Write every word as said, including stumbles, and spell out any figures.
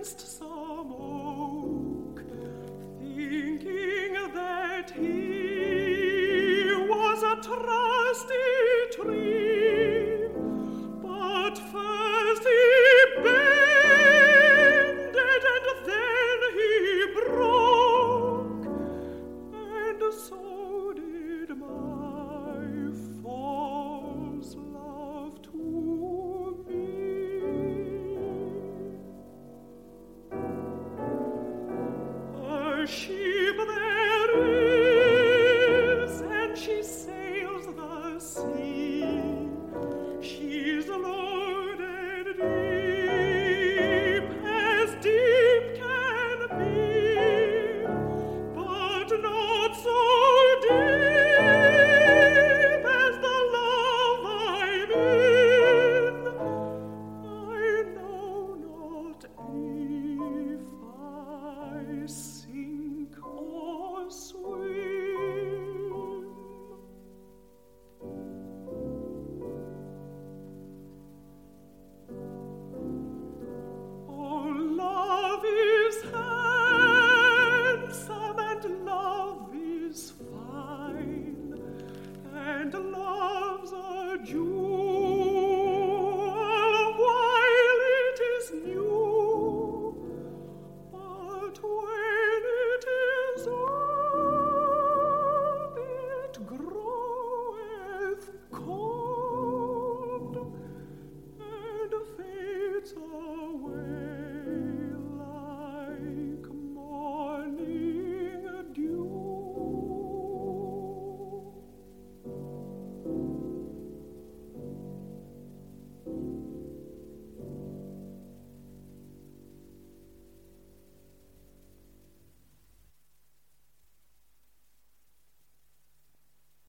against some oak, thinking that he was a trusty tree, but first he bended and then he broke, and so did my false love to me. A ship there is, and she sails the sea. She's loaded deep, as deep can be, but not so deep as the love I'm in. I know not if I